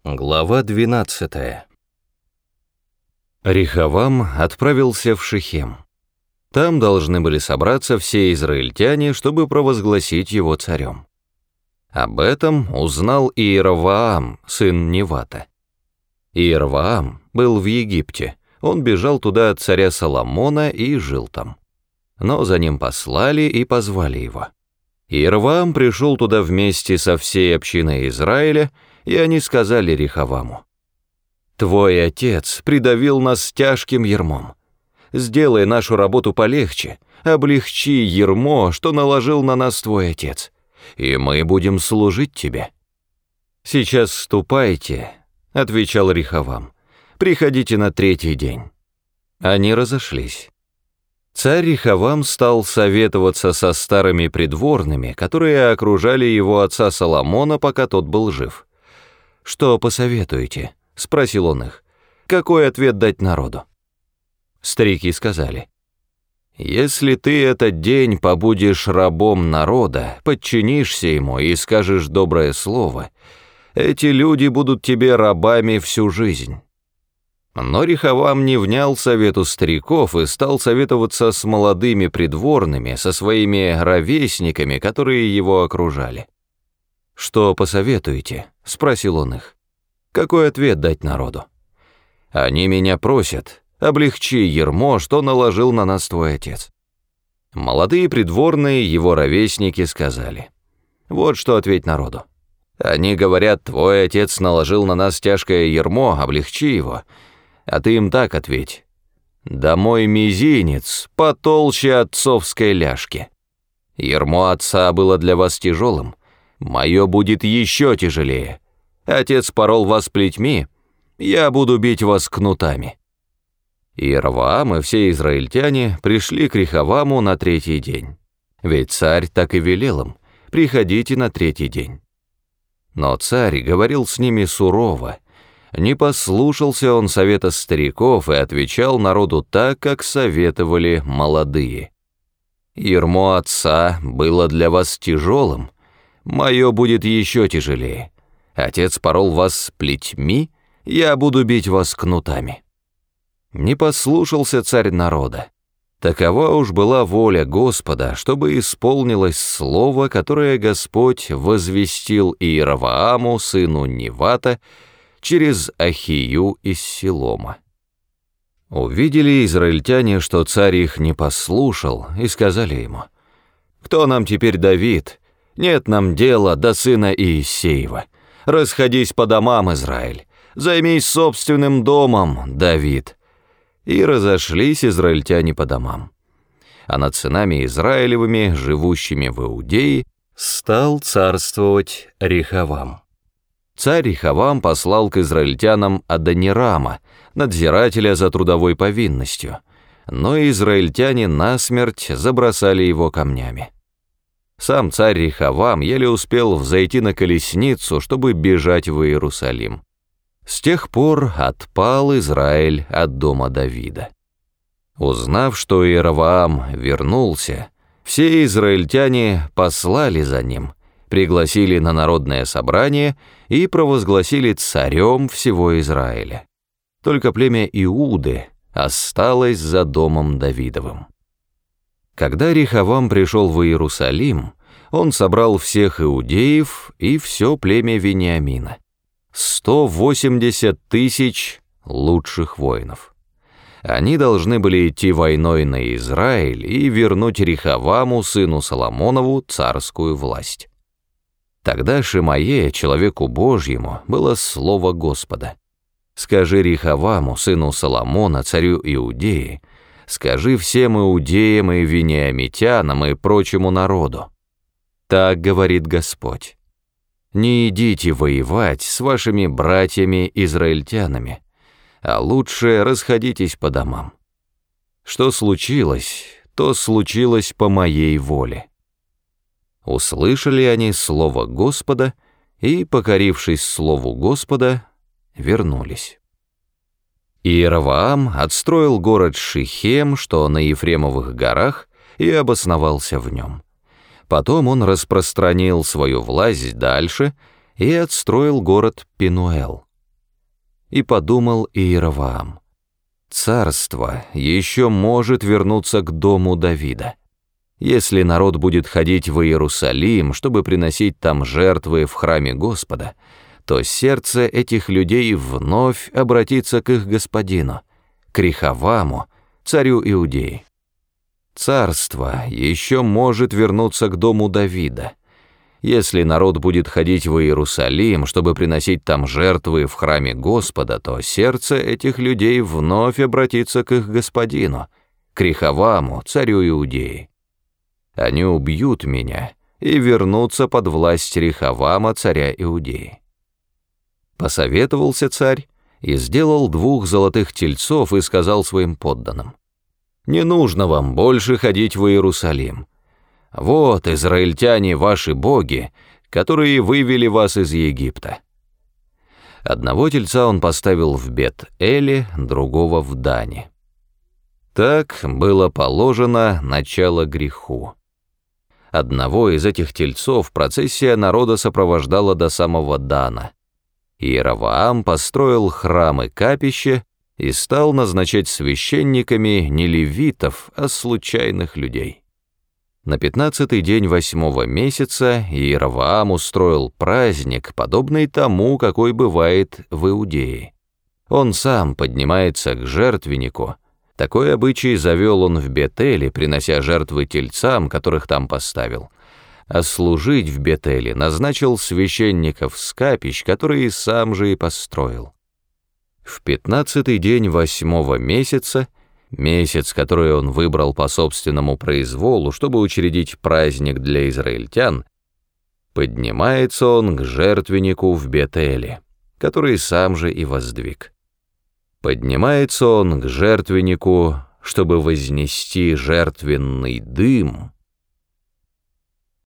Глава 12. Рехавам отправился в Шихем. Там должны были собраться все израильтяне, чтобы провозгласить его царем. Об этом узнал Иеровоам, сын Невата. Иеровоам был в Египте, он бежал туда от царя Соломона и жил там. Но за ним послали и позвали его. Иеровоам пришел туда вместе со всей общиной Израиля, и они сказали Рехаваму: «Твой отец придавил нас тяжким ярмом. Сделай нашу работу полегче, облегчи ярмо, что наложил на нас твой отец, и мы будем служить тебе». «Сейчас ступайте», — отвечал Рехавам, — «приходите на третий день». Они разошлись. Царь Рехавам стал советоваться со старыми придворными, которые окружали его отца Соломона, пока тот был жив. «Что посоветуете?» — спросил он их. «Какой ответ дать народу?» Старики сказали: «Если ты этот день побудешь рабом народа, подчинишься ему и скажешь доброе слово, эти люди будут тебе рабами всю жизнь». Но Рехавам не внял совету стариков и стал советоваться с молодыми придворными, со своими ровесниками, которые его окружали. «Что посоветуете?» — спросил он их. «Какой ответ дать народу?» «Они меня просят: облегчи ярмо, что наложил на нас твой отец». Молодые придворные, его ровесники, сказали: «Вот что ответь народу. Они говорят: твой отец наложил на нас тяжкое ярмо, облегчи его. А ты им так ответь: да мой мизинец потолще отцовской ляжки. Ярмо отца было для вас тяжелым, мое будет еще тяжелее. Отец порол вас плетьми, я буду бить вас кнутами». Иеровоам и все израильтяне пришли к Рехаваму на третий день, ведь царь так и велел им: приходите на третий день. Но царь говорил с ними сурово, не послушался он совета стариков и отвечал народу так, как советовали молодые. «Ярмо отца было для вас тяжелым, мое будет еще тяжелее. Отец порол вас плетьми, я буду бить вас кнутами». Не послушался царь народа. Такова уж была воля Господа, чтобы исполнилось слово, которое Господь возвестил Иеровоаму, сыну Невата, через Ахию из Силома. Увидели израильтяне, что царь их не послушал, и сказали ему: «Кто нам теперь Давид? Нет нам дела до сына Иессеева. Расходись по домам, Израиль, займись собственным домом, Давид». И разошлись израильтяне по домам. А над сынами Израилевыми, живущими в Иудее, стал царствовать Рехавам. Царь Рехавам послал к израильтянам Адонирама, надзирателя за трудовой повинностью, но израильтяне насмерть забросали его камнями. Сам царь Рехавам еле успел взойти на колесницу, чтобы бежать в Иерусалим. С тех пор отпал Израиль от дома Давида. Узнав, что Иеровоам вернулся, все израильтяне послали за ним, пригласили на народное собрание и провозгласили царем всего Израиля. Только племя Иуды осталось за домом Давидовым. Когда Рехавам пришел в Иерусалим, он собрал всех иудеев и все племя Вениамина, 180 тысяч лучших воинов. Они должны были идти войной на Израиль и вернуть Рехаваму, сыну Соломонову, царскую власть. Тогда Шимае, человеку Божьему, было слово Господа: «Скажи Рехаваму, сыну Соломона, царю Иудеи, скажи всем иудеям и вениамитянам и прочему народу: так говорит Господь: не идите воевать с вашими братьями-израильтянами, а лучше расходитесь по домам. Что случилось, то случилось по моей воле». Услышали они слово Господа и, покорившись слову Господа, вернулись. Иеровоам отстроил город Шихем, что на Ефремовых горах, и обосновался в нем. Потом он распространил свою власть дальше и отстроил город Пенуэл, И подумал Иеровоам: царство еще может вернуться к дому Давида. Если народ будет ходить в Иерусалим, чтобы приносить там жертвы в храме Господа, то сердце этих людей вновь обратится к их господину, к Рехаваму, царю Иудеи. Царство еще может вернуться к дому Давида. Если народ будет ходить в Иерусалим, чтобы приносить там жертвы в храме Господа, то сердце этих людей вновь обратится к их господину, к Рехаваму, царю Иудеи. Они убьют меня и вернутся под власть Рехавама, царя Иудеи. Посоветовался царь и сделал 2 золотых тельцов и сказал своим подданным: «Не нужно вам больше ходить в Иерусалим. Вот израильтяне ваши боги, которые вывели вас из Египта». Одного тельца он поставил в Бет-Эле, другого в Дане. Так было положено начало греху. Одного из этих тельцов процессия народа сопровождала до самого Дана. Иеровоам построил храм и капище и стал назначать священниками не левитов, а случайных людей. На 15-й день 8-го месяца Иеровоам устроил праздник, подобный тому, какой бывает в Иудее. Он сам поднимается к жертвеннику. Такой обычай завел он в Бет-Эле, принося жертвы тельцам, которых там поставил. А служить в Бет-Эле назначил священников с капищ, которые сам же и построил. В 15-й день 8-го месяца, месяц, который он выбрал по собственному произволу, чтобы учредить праздник для израильтян, поднимается он к жертвеннику в Бет-Эле, который сам же и воздвиг. Поднимается он к жертвеннику, чтобы вознести жертвенный дым,